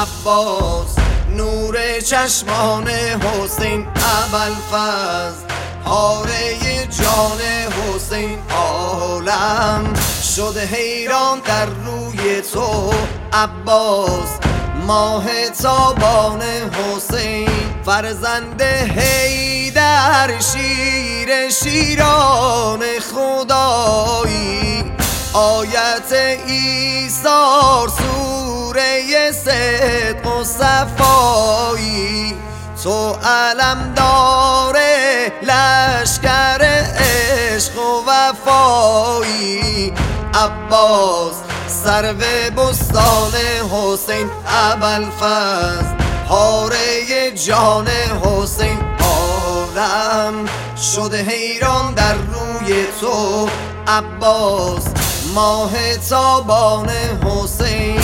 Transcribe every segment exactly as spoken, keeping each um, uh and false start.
عباس نور چشمان حسین ابوالفضل پاره جان حسین عالم شده حیران در روی تو عباس ماه تابان حسین فرزند حیدر شیر شیران خدایی آیت ایثار سوره صدق و صفایی تو علمدار لشکر عشق و وفایی عباس سرو بستان حسین ابوالفضل پاره جان حسین عالم شده حیران در روی تو عباس ماه تابان حسین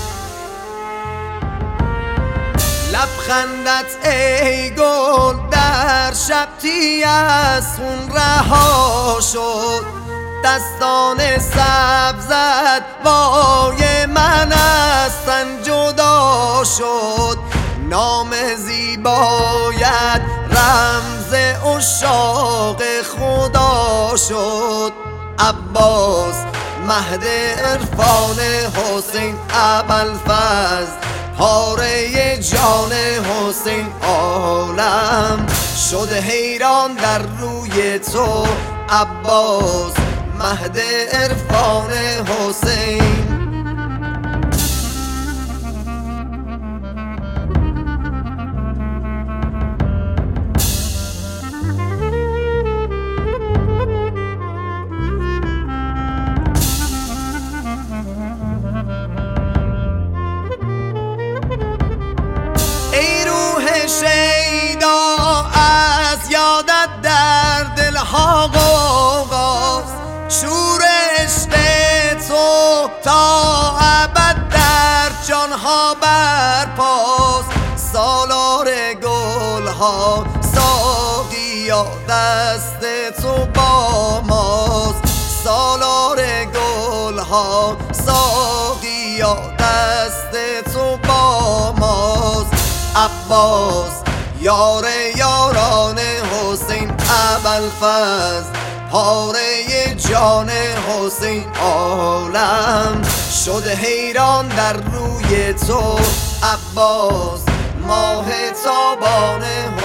لبخندت ای گل در شب از خون رها شد دستان سبزت وای من از تن جدا شد نام زیبایت رمز عشاق خدا شد عباس مهد عرفان حسین ابوالفضل پاره جان حسین عالم شده حیران در روی تو عباس مهد عرفان حسین شیدا از یادت در دلها غوغاست شور عشق تو تا ابد در جانها برپاست سالار گلها ساقیا دست تو با ماست سالار گلها ساقیا دست تو با ماست عباس یار یاران حسین ابوالفضل پاره جان حسین عالم شده حیران در روی تو عباس ماه تابان